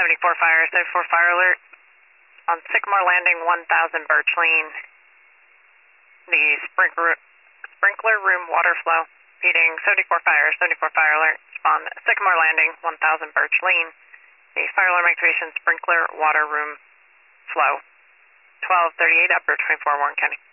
74 fire, 74 fire alert on Sycamore Landing, 1000 Birch Lane. The sprinkler room water flow, feeding 74 fire alert on Sycamore Landing, 1000 Birch Lane. The fire alarm activation sprinkler water room flow, 1238 upper 24 Warren County.